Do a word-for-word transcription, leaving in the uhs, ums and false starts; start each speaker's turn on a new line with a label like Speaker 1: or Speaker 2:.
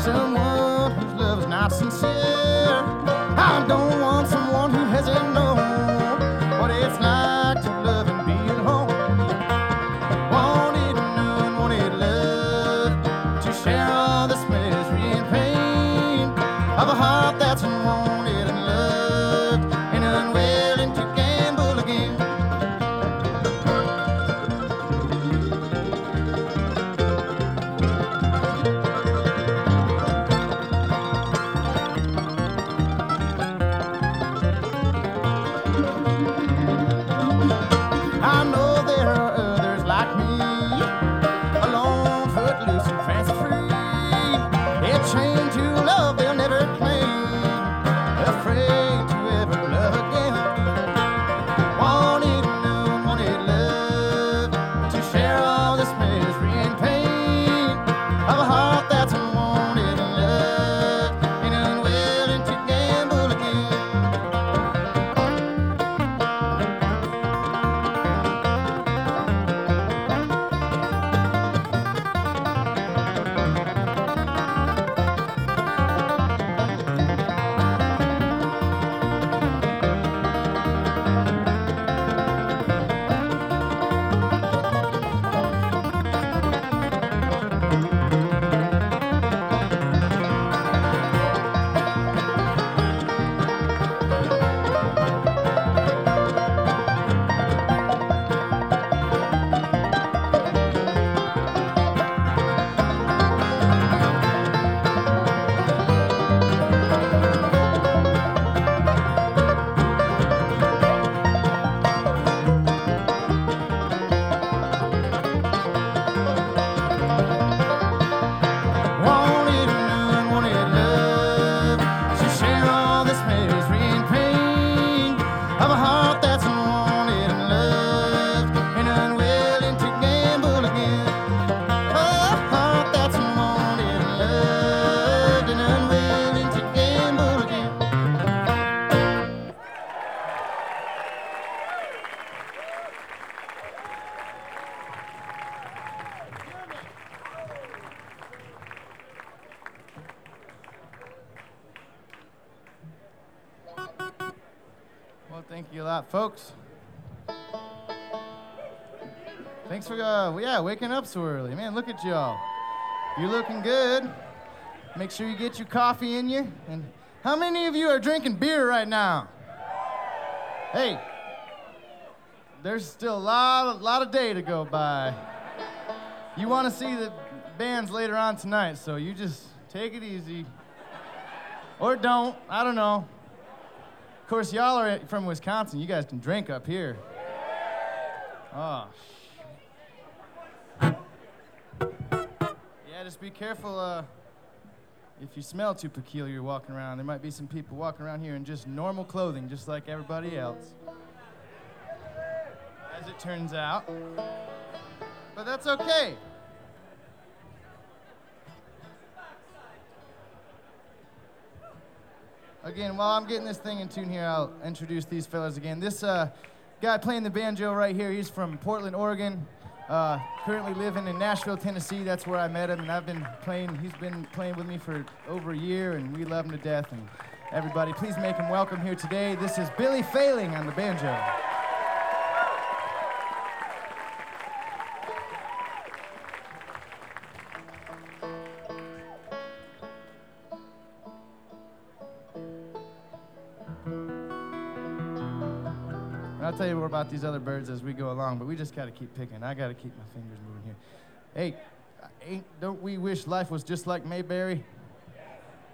Speaker 1: someone whose love is not sincere. I don't want someone who hasn't known what it's like to love and be alone. Wanted known, wanted love, to share all this misery and pain of a heart that's unwanted and loved and unwilling to gamble again. I know there are others like me, alone, footloose and fancy free. They're chained to love they'll never claim, afraid to ever love again. Wanted known, wanted love, to share all this misery and pain of a heart that's unwanted and loved and unwilling to gamble again. Wanted known, wanted love, to share all this misery and pain of a heart that's unwanted and loved and unwilling to gamble again. A heart that's unwanted and loved and unwilling to gamble again. Well, thank you a lot, folks. Thanks for, uh, yeah, waking up so early. Man, look at y'all. You're looking good. Make sure you get your coffee in you. And how many of you are drinking beer right now? Hey, there's still a lot, a lot of day to go by. You want to see the bands later on tonight, so you just take it easy. Or don't, I don't know. Of course, y'all are from Wisconsin. You guys can drink up here. Oh, sh- Yeah, just be careful uh, if you smell too peculiar walking around. There might be some people walking around here in just normal clothing, just like everybody else. As it turns out. But that's okay. Again, while I'm getting this thing in tune here, I'll introduce these fellas again. This uh, guy playing the banjo right here, he's from Portland, Oregon. Uh, currently living in Nashville, Tennessee. That's where I met him, and I've been playing. He's been playing with me for over a year, and we love him to death. And everybody, please make him welcome here today. This is Billy Failing on the banjo. I'll tell you more about these other birds as we go along, but we just got to keep picking. I got to keep my fingers moving here. Hey, ain't, don't we wish life was just like Mayberry?